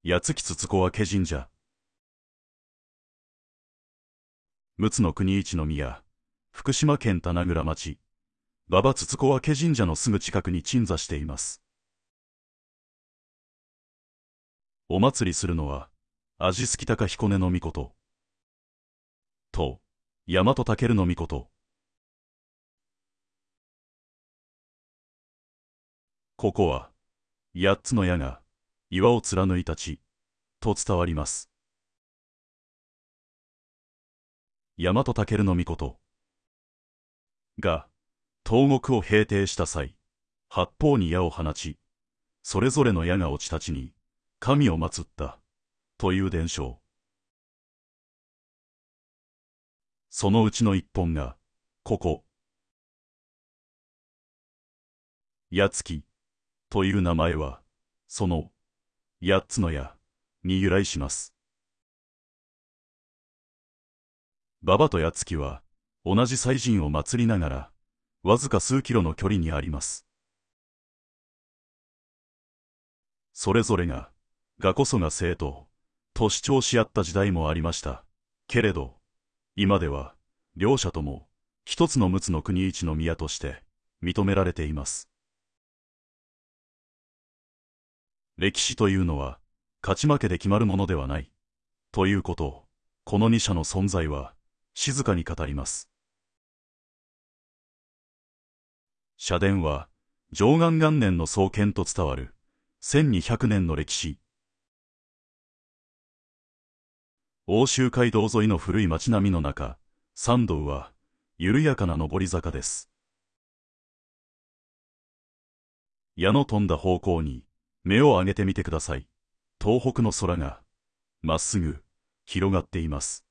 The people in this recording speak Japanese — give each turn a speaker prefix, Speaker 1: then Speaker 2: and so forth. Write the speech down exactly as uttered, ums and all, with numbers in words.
Speaker 1: 八月筒子明神社。陸奥の国一の宮、福島県棚倉町、馬場筒子明神社のすぐ近くに鎮座しています。お祭りするのは、味付高彦根の命と、大和尊の命と。ここは、八つの矢が岩を貫いた地、と伝わります。大和尊の命が、東国を平定した際、八方に矢を放ち、それぞれの矢が落ちた地に、神を祀った、という伝承。そのうちの一本が、ここ。八月、という名前は、その、八つの矢、に由来します。馬場と八月は、同じ祭神を祀りながら、わずか数キロの距離にあります。それぞれが、我こそが正統、と主張し合った時代もありました。けれど、今では、両者とも、一つの陸奥の国一の宮として、認められています。歴史というのは、勝ち負けで決まるものではない。ということを、この二者の存在は、静かに語ります。社殿は、貞観元年の創建と伝わる、せんにひゃくねんの歴史。奥州街道沿いの古い町並みの中、参道は、緩やかな上り坂です。矢の飛んだ方向に、目を上げてみてください。東北の空が、まっすぐ、広がっています。